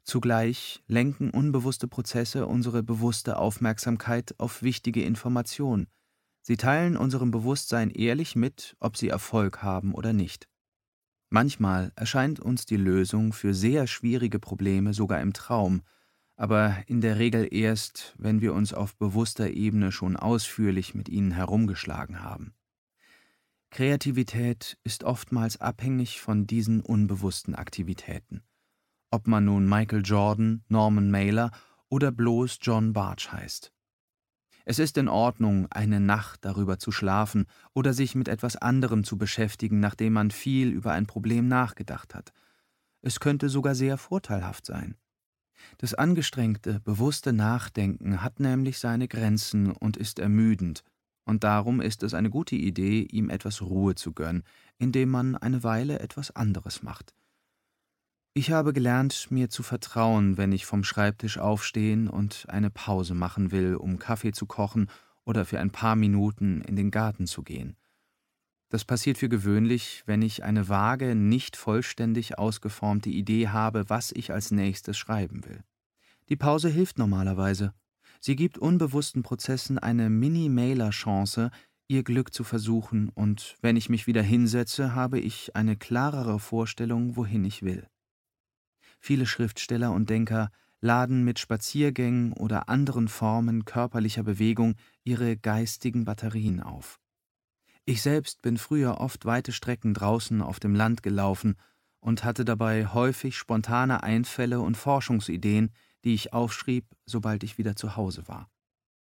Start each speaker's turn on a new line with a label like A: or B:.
A: Zugleich lenken unbewusste Prozesse unsere bewusste Aufmerksamkeit auf wichtige Informationen. Sie teilen unserem Bewusstsein ehrlich mit, ob sie Erfolg haben oder nicht. Manchmal erscheint uns die Lösung für sehr schwierige Probleme sogar im Traum, aber in der Regel erst, wenn wir uns auf bewusster Ebene schon ausführlich mit ihnen herumgeschlagen haben. Kreativität ist oftmals abhängig von diesen unbewussten Aktivitäten. Ob man nun Michael Jordan, Norman Mailer oder bloß John Bartsch heißt. Es ist in Ordnung, eine Nacht darüber zu schlafen oder sich mit etwas anderem zu beschäftigen, nachdem man viel über ein Problem nachgedacht hat. Es könnte sogar sehr vorteilhaft sein. Das angestrengte, bewusste Nachdenken hat nämlich seine Grenzen und ist ermüdend, und darum ist es eine gute Idee, ihm etwas Ruhe zu gönnen, indem man eine Weile etwas anderes macht. Ich habe gelernt, mir zu vertrauen, wenn ich vom Schreibtisch aufstehen und eine Pause machen will, um Kaffee zu kochen oder für ein paar Minuten in den Garten zu gehen. Das passiert für gewöhnlich, wenn ich eine vage, nicht vollständig ausgeformte Idee habe, was ich als nächstes schreiben will. Die Pause hilft normalerweise. Sie gibt unbewussten Prozessen eine Mini-Mailer-Chance, ihr Glück zu versuchen, und wenn ich mich wieder hinsetze, habe ich eine klarere Vorstellung, wohin ich will. Viele Schriftsteller und Denker laden mit Spaziergängen oder anderen Formen körperlicher Bewegung ihre geistigen Batterien auf. Ich selbst bin früher oft weite Strecken draußen auf dem Land gelaufen und hatte dabei häufig spontane Einfälle und Forschungsideen, die ich aufschrieb, sobald ich wieder zu Hause war.